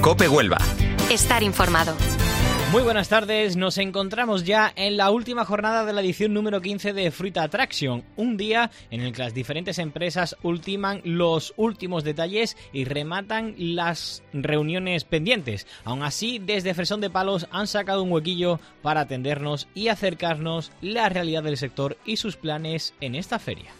COPE Huelva. Estar informado. Muy buenas tardes, nos encontramos ya en la última jornada de la edición número 15 de Fruit Attraction, un día en el que las diferentes empresas ultiman los últimos detalles y rematan las reuniones pendientes. Aún así, desde Fresón de Palos han sacado un huequillo para atendernos y acercarnos la realidad del sector y sus planes en esta feria.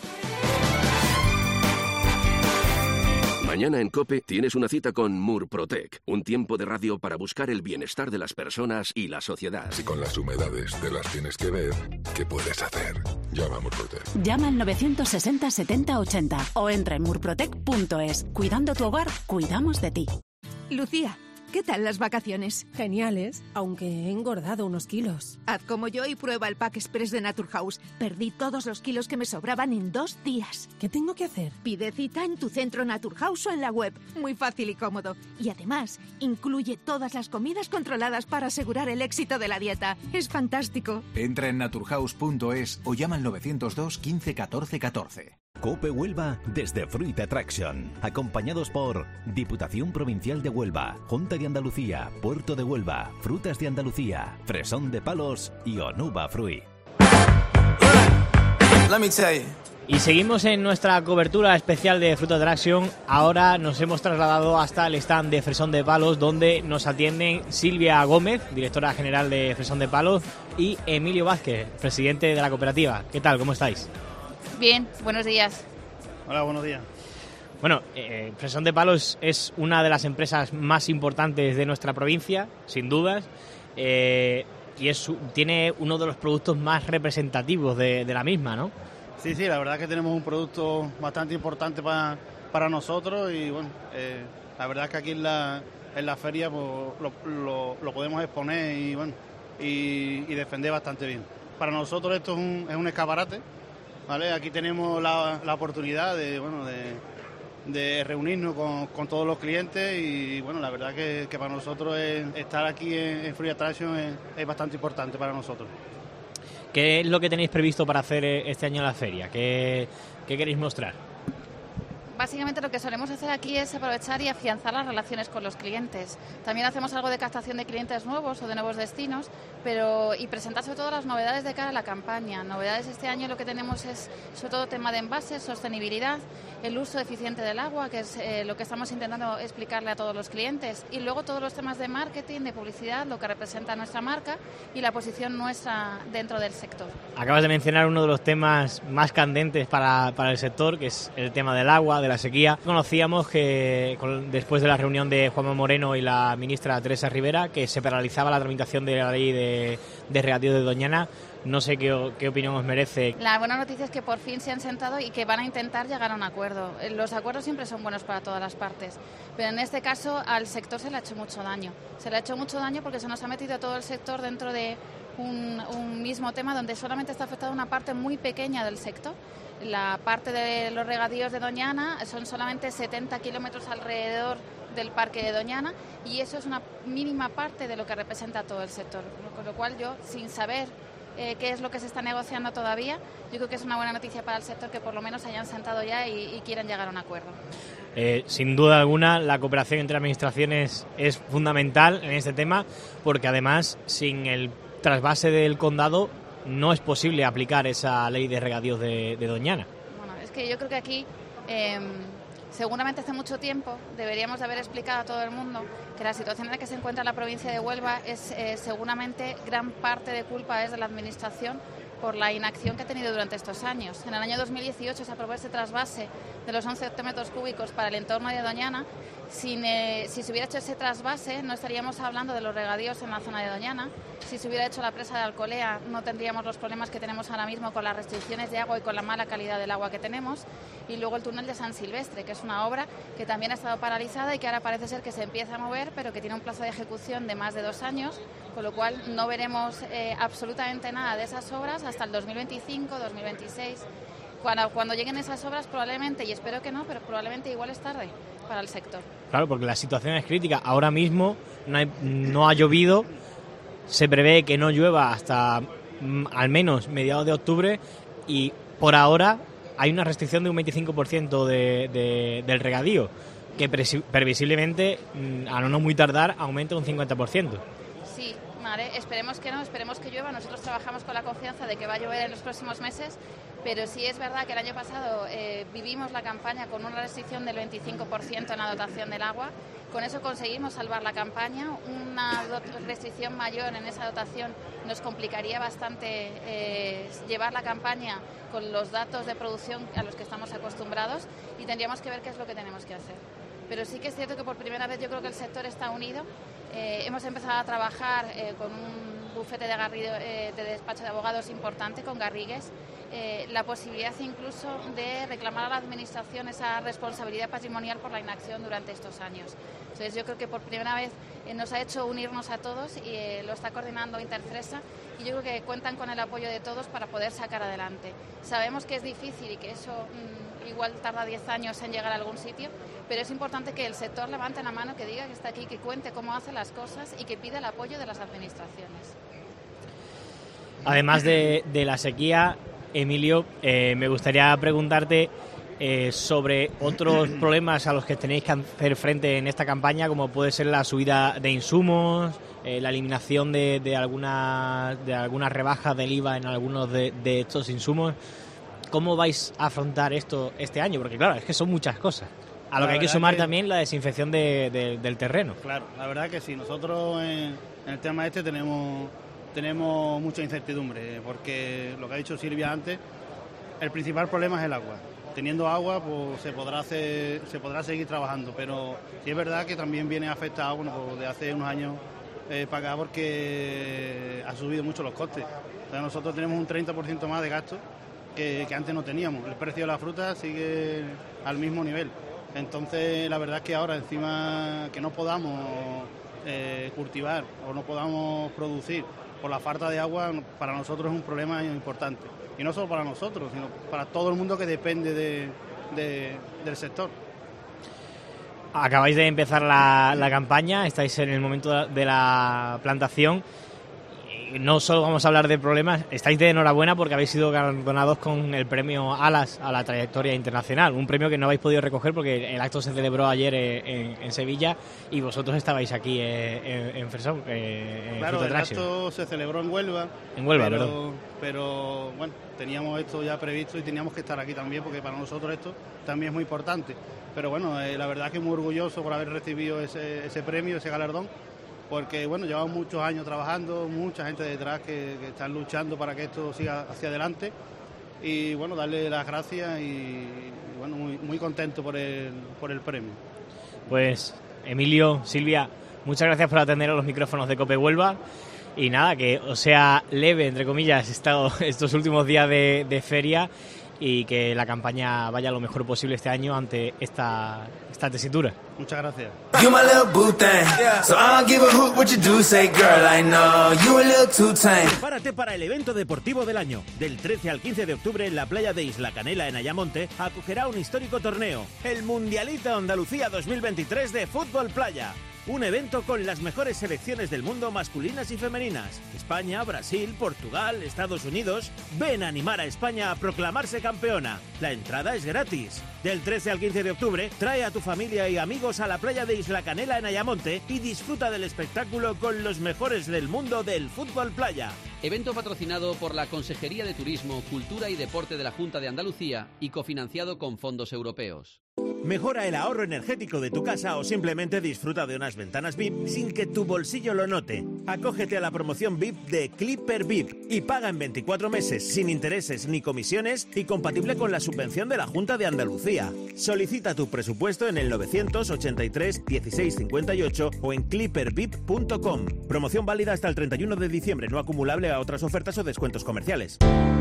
Mañana en COPE tienes una cita con Murprotec, un tiempo de radio para buscar el bienestar de las personas y la sociedad. Si con las humedades te las tienes que ver, ¿qué puedes hacer? Llama a Murprotec. Llama al 960 70 80 o entra en murprotec.es. Cuidando tu hogar, cuidamos de ti. Lucía, ¿qué tal las vacaciones? Geniales, aunque he engordado unos kilos. Haz como yo y prueba el Pack Express de Naturhaus. Perdí todos los kilos que me sobraban en 2 días. ¿Qué tengo que hacer? Pide cita en tu centro Naturhaus o en la web. Muy fácil y cómodo. Y además, incluye todas las comidas controladas para asegurar el éxito de la dieta. Es fantástico. Entra en naturhaus.es o llama al 902 15 14 14. COPE Huelva desde Fruit Attraction, acompañados por Diputación Provincial de Huelva, Junta de Andalucía, Puerto de Huelva, Frutas de Andalucía, Fresón de Palos y Onuba Fruit. Y seguimos en nuestra cobertura especial de Fruit Attraction. Ahora nos hemos trasladado hasta el stand de Fresón de Palos, donde nos atienden Silvia Gómez, directora general de Fresón de Palos, y Emilio Vázquez, presidente de la cooperativa. ¿Qué tal? ¿Cómo estáis? Bien, buenos días. Hola, buenos días. Bueno, Fresón de Palos es una de las empresas más importantes de nuestra provincia, sin dudas, y tiene uno de los productos más representativos de la misma, ¿no? Sí, la verdad es que tenemos un producto bastante importante para nosotros y bueno, la verdad es que aquí en la feria pues, lo podemos exponer y bueno y defender bastante bien. Para nosotros esto es un escaparate. ¿Vale? Aquí tenemos la oportunidad de reunirnos con todos los clientes y bueno, la verdad que para nosotros estar aquí en Fruit Attraction es bastante importante para nosotros. ¿Qué es lo que tenéis previsto para hacer este año en la feria? ¿Qué queréis mostrar? Básicamente lo que solemos hacer aquí es aprovechar y afianzar las relaciones con los clientes. También hacemos algo de captación de clientes nuevos o de nuevos destinos, y presentar sobre todo las novedades de cara a la campaña. Novedades este año lo que tenemos es sobre todo tema de envases, sostenibilidad, el uso eficiente del agua, que es lo que estamos intentando explicarle a todos los clientes, y luego todos los temas de marketing, de publicidad, lo que representa nuestra marca y la posición nuestra dentro del sector. Acabas de mencionar uno de los temas más candentes para el sector, que es el tema del agua, de la sequía. Conocíamos que después de la reunión de Juanma Moreno y la ministra Teresa Rivera, que se paralizaba la tramitación de la ley de regadío de Doñana. No sé qué opinión os merece. La buena noticia es que por fin se han sentado y que van a intentar llegar a un acuerdo. Los acuerdos siempre son buenos para todas las partes, pero en este caso al sector se le ha hecho mucho daño. Se le ha hecho mucho daño porque se nos ha metido todo el sector dentro de un mismo tema donde solamente está afectada una parte muy pequeña del sector. La parte de los regadíos de Doñana son solamente 70 kilómetros alrededor del parque de Doñana y eso es una mínima parte de lo que representa todo el sector. Con lo cual yo, sin saber qué es lo que se está negociando todavía, yo creo que es una buena noticia para el sector que por lo menos hayan sentado ya y quieran llegar a un acuerdo. Sin duda alguna, la cooperación entre administraciones es fundamental en este tema porque además sin el trasvase del condado no es posible aplicar esa ley de regadíos de Doñana. Bueno, es que yo creo que aquí seguramente hace mucho tiempo deberíamos de haber explicado a todo el mundo que la situación en la que se encuentra la provincia de Huelva es seguramente gran parte de culpa es de la administración por la inacción que ha tenido durante estos años. En el año 2018 se aprobó ese trasvase de los 11 hectómetros cúbicos para el entorno de Doñana. Si se hubiera hecho ese trasvase no estaríamos hablando de los regadíos en la zona de Doñana. Si se hubiera hecho la presa de Alcolea no tendríamos los problemas que tenemos ahora mismo con las restricciones de agua y con la mala calidad del agua que tenemos. Y luego el túnel de San Silvestre, que es una obra que también ha estado paralizada y que ahora parece ser que se empieza a mover, pero que tiene un plazo de ejecución de más de 2 años, con lo cual no veremos absolutamente nada de esas obras hasta el 2025, 2026. Cuando lleguen esas obras probablemente, y espero que no, pero probablemente igual es tarde para el sector. Claro, porque la situación es crítica. Ahora mismo no ha llovido, se prevé que no llueva hasta al menos mediados de octubre y por ahora hay una restricción de un 25% del regadío. que previsiblemente, a no muy tardar, aumente un 50%. Sí, vale, esperemos que no, esperemos que llueva. Nosotros trabajamos con la confianza de que va a llover en los próximos meses, pero sí es verdad que el año pasado vivimos la campaña con una restricción del 25% en la dotación del agua. Con eso conseguimos salvar la campaña. Una restricción mayor en esa dotación nos complicaría bastante llevar la campaña con los datos de producción a los que estamos acostumbrados, y tendríamos que ver qué es lo que tenemos que hacer. Pero sí que es cierto que por primera vez yo creo que el sector está unido. Hemos empezado a trabajar con un bufete de despacho de abogados importante, con Garrigues, la posibilidad incluso de reclamar a la Administración esa responsabilidad patrimonial por la inacción durante estos años. Entonces yo creo que por primera vez nos ha hecho unirnos a todos, y lo está coordinando Interfresa, y yo creo que cuentan con el apoyo de todos para poder sacar adelante. Sabemos que es difícil y que eso igual tarda 10 años en llegar a algún sitio, pero es importante que el sector levante la mano, que diga que está aquí, que cuente cómo hace las cosas y que pida el apoyo de las administraciones. Además de la sequía, Emilio, me gustaría preguntarte sobre otros problemas a los que tenéis que hacer frente en esta campaña, como puede ser la subida de insumos, la eliminación de algunas rebajas del IVA en algunos de estos insumos. ¿Cómo vais a afrontar esto este año? Porque claro, es que son muchas cosas. A lo que hay que sumar también la desinfección del terreno. Claro, la verdad que sí. Nosotros en el tema tenemos mucha incertidumbre, porque lo que ha dicho Silvia antes, el principal problema es el agua. Teniendo agua, pues se podrá seguir trabajando, pero sí es verdad que también viene afectado de hace unos años para acá, porque ha subido mucho los costes. Entonces nosotros tenemos un 30% más de gasto que antes no teníamos. El precio de la fruta sigue al mismo nivel. Entonces la verdad es que ahora, encima que no podamos cultivar o no podamos producir por la falta de agua, para nosotros es un problema importante. Y no solo para nosotros, sino para todo el mundo que depende del sector. Acabáis de empezar la campaña, estáis en el momento de la plantación. No solo vamos a hablar de problemas, estáis de enhorabuena porque habéis sido galardonados con el premio Alas a la trayectoria internacional, un premio que no habéis podido recoger porque el acto se celebró ayer en Sevilla y vosotros estabais aquí en Fresón. Claro, el acto se celebró en Huelva. En Huelva, perdón. Pero bueno, teníamos esto ya previsto y teníamos que estar aquí también, porque para nosotros esto también es muy importante. Pero bueno, la verdad es que muy orgulloso por haber recibido ese premio, ese galardón, porque bueno, llevamos muchos años trabajando, mucha gente detrás que están luchando para que esto siga hacia adelante, y bueno, darle las gracias y bueno, muy contento por el premio. Pues Emilio, Silvia, muchas gracias por atender a los micrófonos de COPE Huelva, y nada, que os sea leve, entre comillas, estos últimos días de feria, y que la campaña vaya lo mejor posible este año ante esta tesitura. Muchas gracias. Prepárate para el evento deportivo del año. Del 13 al 15 de octubre en la playa de Isla Canela, en Ayamonte, acogerá un histórico torneo, el Mundialito Andalucía 2023 de Fútbol Playa. Un evento con las mejores selecciones del mundo, masculinas y femeninas. España, Brasil, Portugal, Estados Unidos. Ven a animar a España a proclamarse campeona. La entrada es gratis. Del 13 al 15 de octubre, trae a tu familia y amigos a la playa de Isla Canela en Ayamonte y disfruta del espectáculo con los mejores del mundo del fútbol playa. Evento patrocinado por la Consejería de Turismo, Cultura y Deporte de la Junta de Andalucía y cofinanciado con fondos europeos. Mejora el ahorro energético de tu casa o simplemente disfruta de unas ventanas VIP sin que tu bolsillo lo note. Acógete a la promoción VIP de Clipper VIP y paga en 24 meses sin intereses ni comisiones y compatible con la subvención de la Junta de Andalucía. Solicita tu presupuesto en el 983 16 58 o en clippervip.com. Promoción válida hasta el 31 de diciembre, no acumulable a otras ofertas o descuentos comerciales.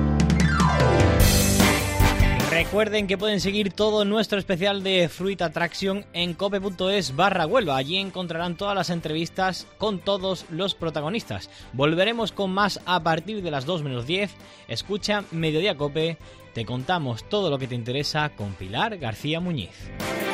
Recuerden que pueden seguir todo nuestro especial de Fruit Attraction en cope.es/Huelva. Allí encontrarán todas las entrevistas con todos los protagonistas. Volveremos con más a partir de las 2 menos 10. Escucha Mediodía Cope. Te contamos todo lo que te interesa con Pilar García Muñiz.